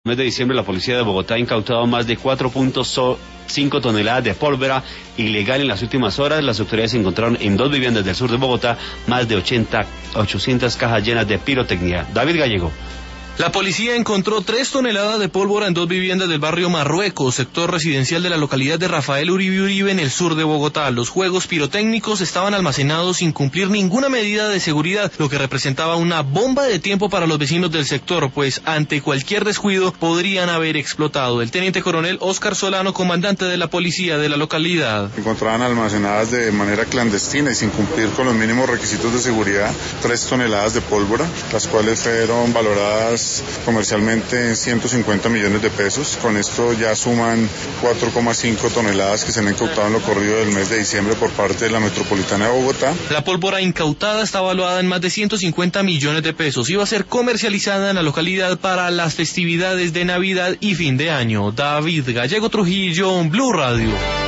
En el mes de diciembre, la policía de Bogotá ha incautado más de 4.5 toneladas de pólvora ilegal en las últimas horas. Las autoridades encontraron en 2 viviendas del sur de Bogotá más de 800 cajas llenas de pirotecnia. David Gallego. La policía encontró 3 toneladas de pólvora en 2 viviendas del barrio Marruecos, sector residencial de la localidad de Rafael Uribe Uribe, en el sur de Bogotá. Los juegos pirotécnicos estaban almacenados sin cumplir ninguna medida de seguridad, lo que representaba una bomba de tiempo para los vecinos del sector, pues ante cualquier descuido podrían haber explotado. El teniente coronel Oscar Solano, comandante de la policía de la localidad. Encontraban almacenadas de manera clandestina y sin cumplir con los mínimos requisitos de seguridad 3 toneladas de pólvora, las cuales fueron valoradas comercialmente en 150 millones de pesos. Con esto ya suman 4,5 toneladas que se han incautado en lo corrido del mes de diciembre por parte de la Metropolitana de Bogotá. La pólvora incautada está valuada en más de 150 millones de pesos. Iba a ser comercializada en la localidad para las festividades de Navidad y fin de año. David Gallego Trujillo, Blue Radio.